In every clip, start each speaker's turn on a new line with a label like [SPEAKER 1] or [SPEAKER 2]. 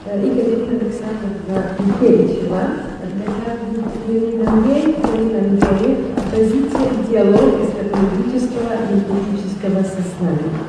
[SPEAKER 1] Екатерина Александровна Михельчева, Леонид Андреев, позиция диалога эскатологического и политического сознания.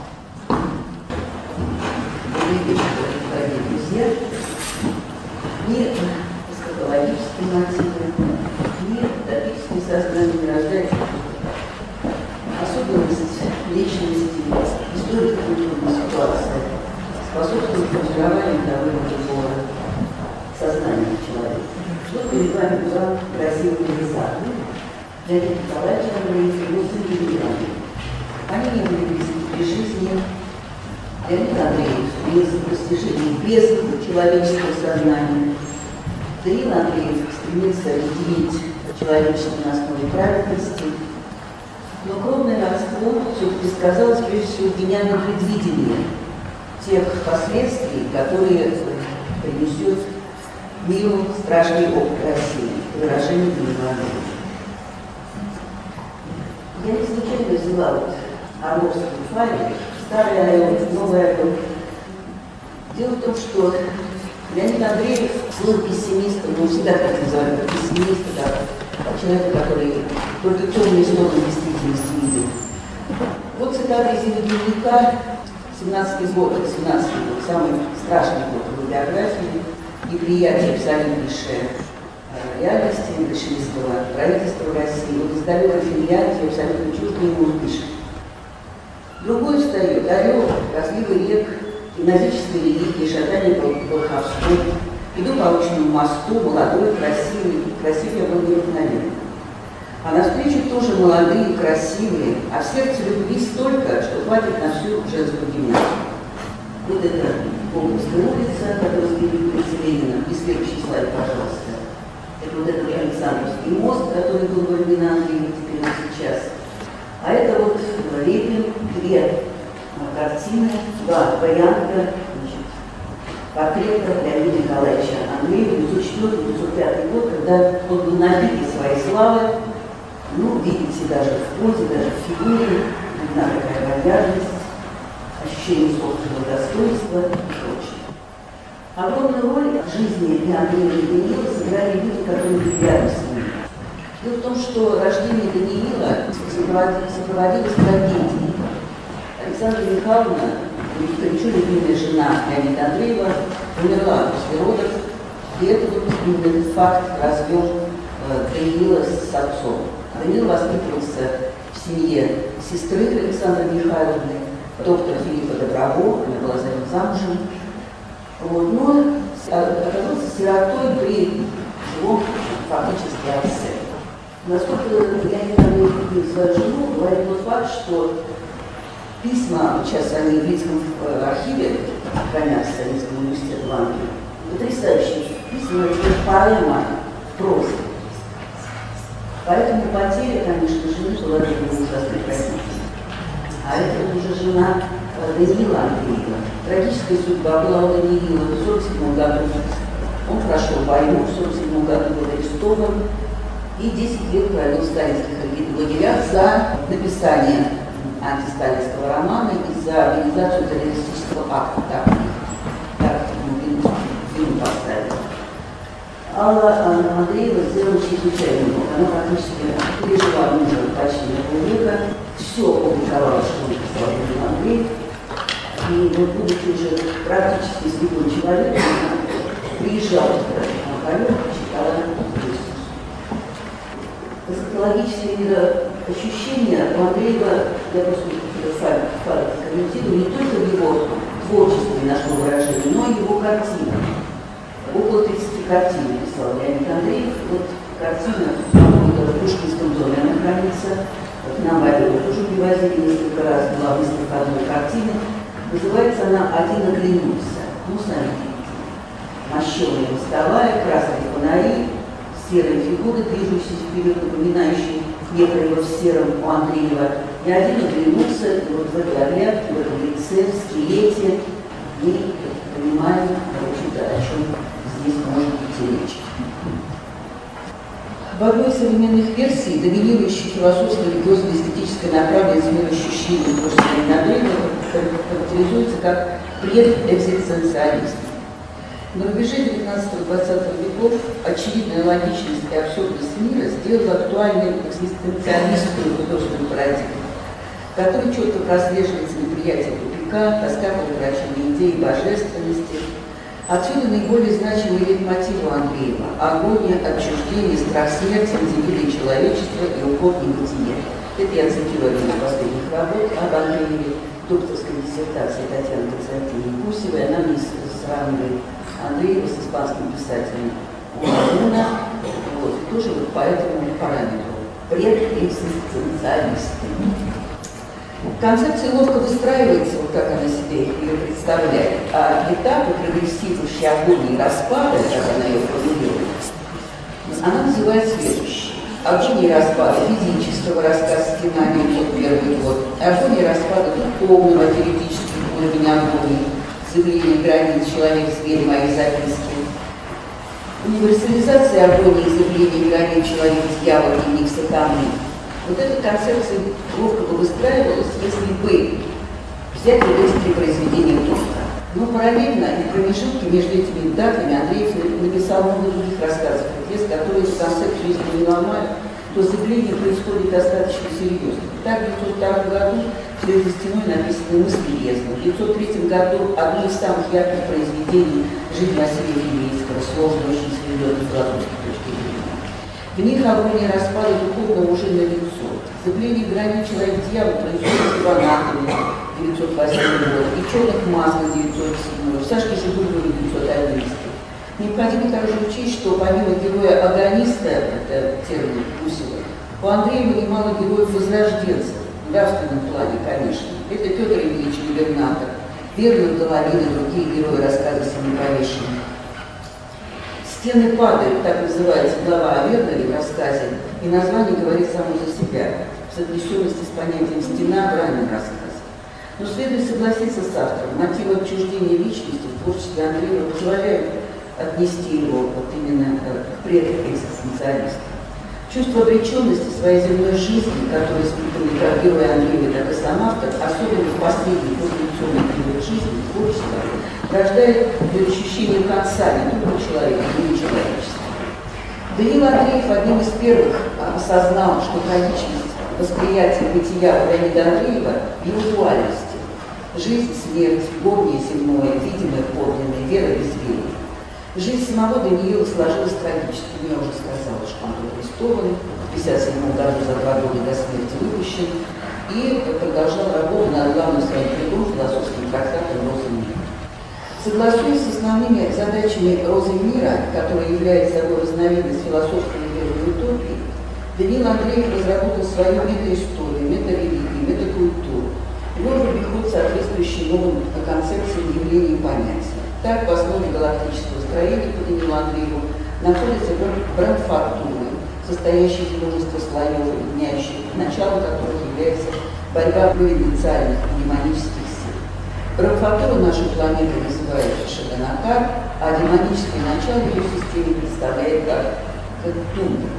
[SPEAKER 2] Дорогие друзья, ни эскатологические мотивы, ни утопические сознания рождают особенность личности, историко-культурной ситуации, способствует формированию того или другого сознания человека. Что перед вами была красивая пейзажа. Леонид Николаевич Андреев и его сын Юрий. Они не были близки при жизни. Леонид Андреев стремился к достижению без человеческого сознания. Даниил Андреев стремился разделить человечество на основе праведности. Но кровное родство все-таки сказалось прежде всего в гениальном предвидении тех последствий, которые принесет миру страшный опыт России, выражение Даниила Андреева. Я не случайно взяла Орловскую файлы, старый район, новый район. Дело в том, что Леонид Андреев был пессимистом, но всегда так называли, пессимиста, как человека, который только темные стороны действительности видел. Вот цитата из его дневника, 17-й год, самый страшный год его биографии, неприятие абсолютнейшее реальности большевистского правительства в России. Вот из далекой Финляндии абсолютно чуждый ему пишет. Другой встает, орел, разливы рек, гимназической религии, шатание по Волховской. Иду по научному мосту, молодой, красивый, я был необыкновенный. А навстречу тоже молодые, красивые, а в сердце любви столько, что хватит на всю женскую гимназию. Вот это Голубская улица, которая переулица Ленина. И следующий слайд, пожалуйста. Это вот этот Александровский мост, который был во времена Андреева, теперь он сейчас. А это вот Репин, две картины, два варианта, портрета Леонида Николаевича Андреева, 1904-1905 год, когда он был на пике своей славы. Ну, видите, даже в позе, даже в фигуре, видна такая вальяжность, ощущение собственного достоинства и прочее. Огромную роль в жизни и Андрея и Даниила сыграли люди, которые были рядом с ним. Дело в том, что рождение Даниила сопроводилось трагедией. Александра Михайловна, горячо любимая жена Леонида Андреева, умерла после родов, и это вот именно этот факт развел Даниила с отцом. Даниил воспитывался в семье сестры Александры Михайловны, доктора Филиппа Доброво, она была за ним замужем. Вот, но оказался сиротой при живом фактически отце. Насколько Леонид Андреев любил свою жену, говорит тот факт, что письма, сейчас они в Лидском архиве хранятся, Советского университета в Англии, потрясающие письма, это поэма в прозе. Поэтому потеря, конечно, жены была для него ужасной трагедией. А это уже жена Даниила Андреева. Трагическая судьба была у Даниила в 1947 году. Он прошел войну, в 1947 году был арестован и 10 лет провел в сталинских лагерях за написание антисталинского романа и за организацию террористического акта. Так фильм поставили. Алла Андреева сделала чрезвычайно много. Она практически пережила мужа почти на полвека. Все опубликовала, что написал Даниил Андреев. И вот, будучи уже практически слепым человеком, она приезжала в Харьков, читала Иисус. Эскатологические мироощущения у Андреева, я просто факт комментирую, не только в его творчестве нашего выражения, но и его картинах. Около 30 картин написал Леонид Андреев. Вот картина, по-моему, в Пушкинском доме она хранится. Вот нам Валеру тоже привозили несколько раз, была выставка одной картины. Называется она «Один оглянулся». Ну, сами видите. Мощеная мостовая, красные фонари, серые фигуры, движущиеся вперед, напоминающие некоего в сером у Андреева. И один оглянулся, и вот в этой оглядке, в этом лице, в скелете, мы понимаем, в общем-то, о чем здесь может идти речь. В одной из современных версий доминирующей философско-религиозной эстетической направленности мироощущения творчества Андреева характеризуется как предэкзистенциалист. На рубеже 19-20 веков очевидная логичность и абсурдность мира сделала актуальной экзистенциалистскую художественную парадигму, в которой четко прослеживается неприятие тупика, тоска по утраченной идеи божественности. Отсюда наиболее значимый лейтмотив Андреева – агония, отчуждение, страх смерти, неделение человечества и уход в небытие. Это я цитирую один из последних работ об Андрееве, докторской диссертации Татьяны Константиновны-Гусевой. Она мне сравнивает Андреева с испанским писателем Унаруна, тоже вот по этому параметру. Предэкзистенциалисты. Концепция ловко выстраивается, вот как она себе ее представляет, а этапы прогрессирующей агонии и распада, как она ее формулирует, она называет следующее. Агония и распада физического, рассказ «Стенания», вот первый год, агония и распада духовного, теоретического уровня агонии, заявление границ «Человек-зверь», мои записки, универсализация агонии, заявление границ «Человек-дьявол», дневник сатаны. Вот эта концепция ловко бы выстраивалась, если бы взять вот эти три произведения Томска. Но параллельно и промежутки между этими датами Андреев написал много других рассказов, которые эту концепцию, если не ломают, то заявление происходит достаточно серьезно. Так, в 1902 году в «Вслед за стеной» написано «Мысли бездны». В 1903 году одно из самых ярких произведений «Жизнь Василия Филейского», сложно очень сведенной с философской точки зрения. В них агония распада духовного уже налицо. Заявление границ «Человек-дьявол» происходит в «Анатоме» 908 год, и «Черных масок» 907, в «Сашке Жигулевой» 911. Необходимо также учесть, что помимо героя-агониста, это термин Гусева, у Андреева немало героев-возрожденцев, в нравственном плане, конечно. Это Петр Ильич, губернатор, Вернер Головин и другие герои рассказа «Семиповешенных». «Стены падают», так называется глава о Вернере в рассказе, и название говорит само за себя, в соотнесенности с понятием «стена» в раннем рассказе. Но следует согласиться с автором, мотивы отчуждения личности в творчестве Андреева позволяют отнести его вот именно к предэкзистенциалисту. Чувство обреченности своей земной жизни, которое испытывает как герой Андреева, так и сам автор, особенно в последний постреволюционный период жизни, творчества, рождает ощущение конца не только человека, но и человечества. Даниил Андреев одним из первых осознал, что трагичность восприятия бытия Леонида Андреева в его дуальности. Жизнь, смерть, горнее, земное, видимое, подлинное, вера, безверие. Жизнь самого Даниила сложилась трагически. Я уже сказала, что он был арестован, в 1957 году за 2 года до смерти выпущен и продолжал работу над главным своим трудом философским трактатом «Роза мира». Согласуясь с основными задачами «Розы мира», которая является собой разновидность философской веры утопии, Даниил Андреев разработал свою метаисторию, метарелигию, метакультуру. Ввел в обиход соответствующие новым концепциям явлений и понятий. Так, в основе галактического строения по Даниилу Андрееву находятся брандфактуры, состоящие из множества слоев, объединяющих, началом которых является борьба провиденциальных и демонических сил. Брандфактура нашей планеты называется Шаганакар, а демоническое начало ее системе представляет как тумбу.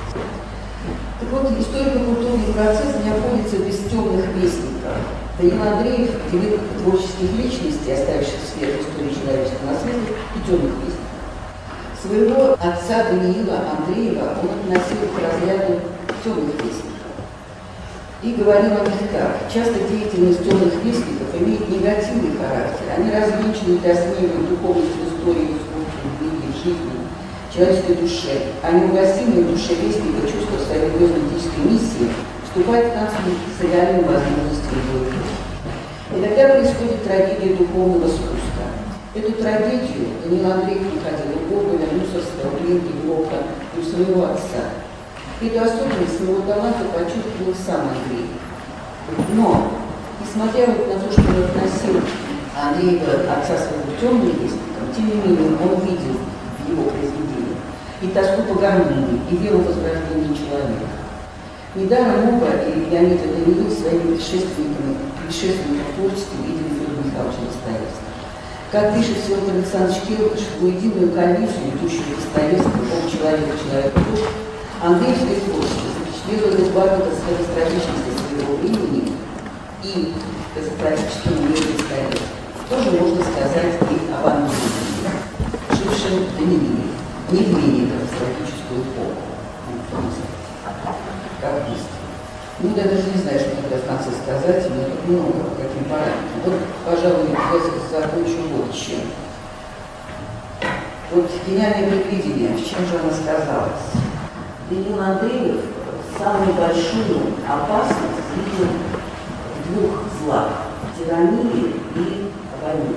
[SPEAKER 2] Так вот, историко-культурный процесс не обходится без темных вестников. Даниил Андреев делил творческих личностей, оставивших след в истории человеческого наследия, и темных вестников. Своего отца Даниила Андреева он относил к разряду темных вестников. И говорил о них так. Часто деятельность темных вестников имеет негативный характер. Они развенчивают и осмеивают духовность в истории, в искусстве, в книге, в жизни, в человеческой душе. А неугасимые в душе вестника чувства своей геополитической миссии вступает в конфликт с реальными возможностями его жизни. И тогда происходит трагедия духовного спуска. Эту трагедию Даниил Андреев находил у Гоголя, Мусорского, Глинки, Блока и у своего отца. Эту особенность своего таланта почувствовал сам Андреев. Но, несмотря на то, что он относил Андреева, отца своего, темным вестником, тем не менее он видел в его произведении и тоску по гармонии, и веру в возрождение человека. Недаром оба и Леонид и Даниил своими предшественниками в творчестве видели Федора Михайловича Достоевского. Как пишет Федор Александрович Келкаш, в единую комиссию, идущую Достоевского, об человека, человека душ, Андреевское творчество запечатлело избавлено от катастрофичности своего времени и катастрофического мнения Достоевского. Тоже можно сказать и об Андрееве. пишем внедрение в катастрофическую эпоху. Как быстро. Ну, я даже не знаю, что тогда в конце сказать, но тут много, каким параметрам. Вот, пожалуй, я закончу вот чем. Вот гениальное предвидение, в чем же оно сказалось? Даниил Андреев самую большую опасность видел в двух злах – тирании и войне.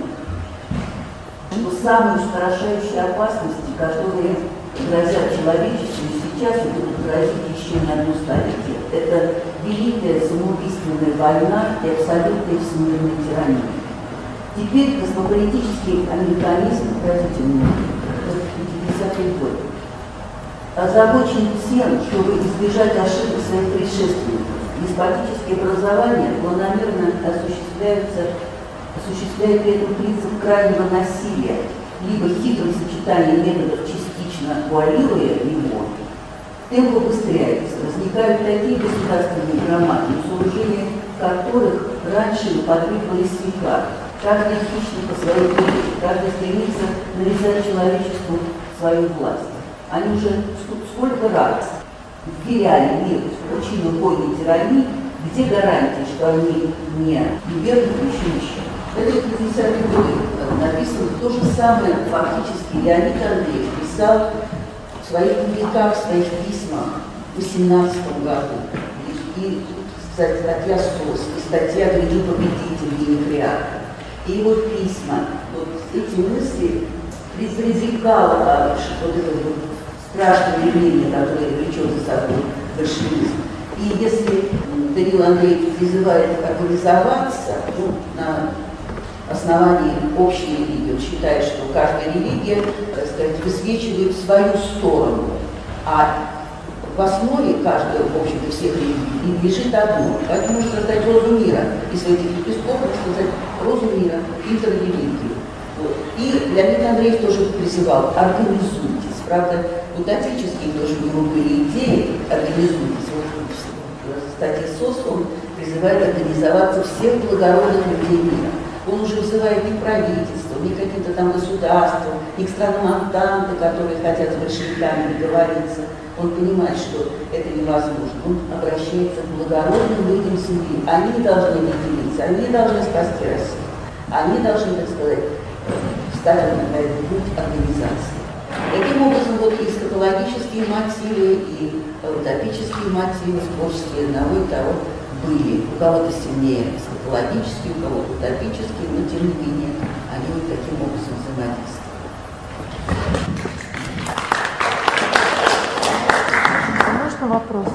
[SPEAKER 2] Что самые устрашающие опасности, которые грозят человечеству, сейчас и будут грозить еще не одно столетие, это великая самоубийственная война и абсолютная всемирная тирания. Теперь космополитический американизм, простите меня, 50-е годы, озабочен тем, чтобы избежать ошибок своих предшественников. Деспотические образования планомерно осуществляет при этом принцип крайнего насилия, либо хитрым сочетанием методов, частично вуалируя его, темп убыстряется, возникают такие государственные громады, на сооружение которых раньше подвигались века. Каждый хищник по своей воле, каждый стремится навязать человечеству свою власть. Они уже сколько раз вверяли мир в причину войны и тирании, где гарантия, что они не вернут еще. Это 50-е годы написано то же самое, фактически Леонид Андреев писал в своих публиках, в своих письмах в 18 году. И статья СОС, и статья «Гряди победитель» Генекриата. И его письма, вот эти мысли предрекало вот это вот страшное явление, которое влечет за собой большевизм. И если Даниил Андреев призывает организоваться, ну, на основании общей религии, он считает, что каждая религия, так сказать, высвечивает свою сторону, а в основе каждой, в общем-то, всех религий лежит одно. Поэтому можно создать розу мира. Из этих лепестков можно создать розу мира, интеррелигию. Вот. И Леонид Андреев тоже призывал: организуйтесь. Правда, утопические тоже у него были идеи: организуйтесь. Вот в статье СОС он призывает организоваться всех благородных людей мира. Он уже вызывает не к правительству, не к каким-то там государствам, не к странам Антанты, которые хотят с большевиками договориться. Он понимает, что это невозможно. Он обращается к благородным людям земли. Они должны объединиться, они должны спасти Россию. Они должны, так сказать, встать на этот путь организации. Таким образом, вот и эсхатологические мотивы, и утопические мотивы в творчестве одного и того были. У кого-то сильнее эсхатологические, у кого-то утопические, но тем не менее они вот таким образом взаимодействуют.
[SPEAKER 3] Вопрос.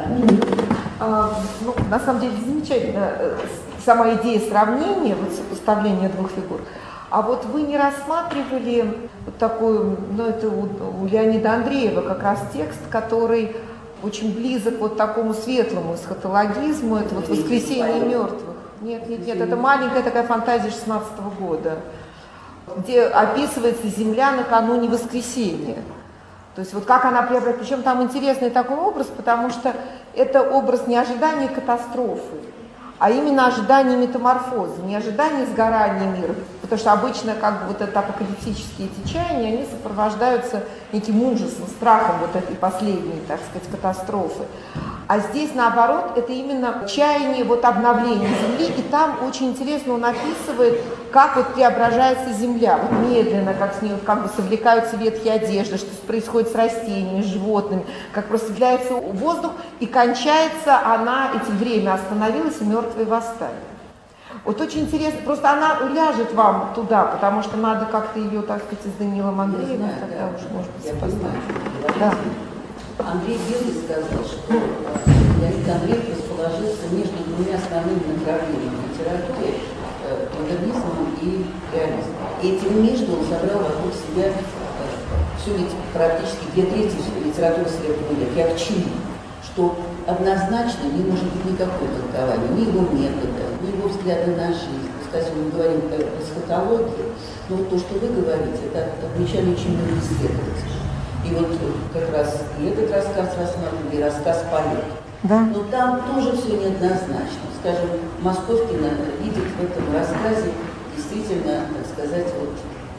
[SPEAKER 3] Ну, на самом деле замечательно сама идея сравнения, вот сопоставления двух фигур. А вот вы не рассматривали вот такую, ну это у Леонида Андреева как раз текст, который очень близок вот такому светлому эсхатологизму, это вот «Воскресение мертвых». Нет, это маленькая такая фантазия 16-го года, где описывается земля накануне воскресения. То есть вот как она преобразуется, причем там интересный такой образ, потому что это образ не ожидания катастрофы, а именно ожидания метаморфозы, не ожидания сгорания мира, потому что обычно как бы вот это апокалиптические течения, они сопровождаются неким ужасом, страхом вот этой последней, так сказать, катастрофы. А здесь, наоборот, это именно чаяние вот обновления Земли, и там очень интересно он описывает, как вот преображается Земля, вот медленно, как с ней как бы совлекаются ветхие одежды, что происходит с растениями, с животными, как просветляется воздух, и кончается она, этим время остановилось, и мертвые восстали. Вот очень интересно, просто она ляжет вам туда, потому что надо как-то ее, так сказать, с Даниилом Андреевым, тогда уж может быть сопоставить. Да.
[SPEAKER 2] Андрей Белый сказал, что Леонид Андреев расположился между двумя основными направлениями литературы, модернизмом и реализмом. И этим между он собрал вокруг себя всю практически 2/3 литературы Среднего века. Я к чему? Что однозначно не может быть никакого толкования, ни его метода, ни его взгляда на жизнь. Кстати, мы говорим о эсхатологии, но то, что вы говорите, это отмечали очень многие исследователи. И вот как раз и этот рассказ рассматривали, и рассказ «Полет».
[SPEAKER 3] Да.
[SPEAKER 2] Но там тоже все неоднозначно. Скажем, Московкина видит в этом рассказе действительно, так сказать, вот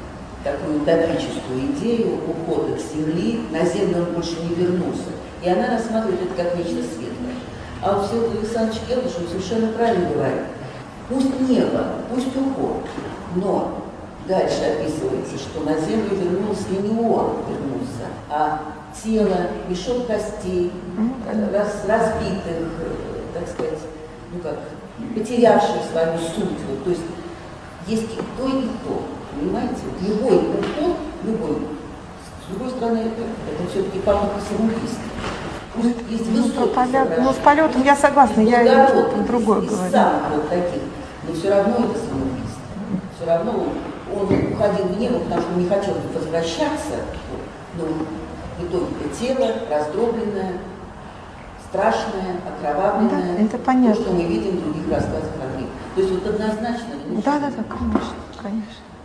[SPEAKER 2] такую утопическую идею ухода к земли, на землю он больше не вернулся. И она рассматривает это как нечто светлое. А вот Всеволод Александрович Келдышев совершенно правильно говорит. Пусть небо, пусть уход, но дальше описывается, что на землю вернулся не он вернулся, а тело, мешок костей, разбитых, так сказать, ну как, потерявших свою суть. Вот, то есть есть и то, понимаете? Любой уход, с другой стороны, это все-таки попытка самоубийства. Есть высокие
[SPEAKER 3] с полетом я согласна, я другое говорю.
[SPEAKER 2] Самых вот таких, но все равно это самоубийство. Все равно он уходил в небо, потому что он не хотел возвращаться, но в итоге тело раздробленное, страшное, окровавленное.
[SPEAKER 3] Да, это понятно.
[SPEAKER 2] То, что мы видим в других рассказах о Древе. То есть вот однозначно...
[SPEAKER 3] Да, конечно, конечно.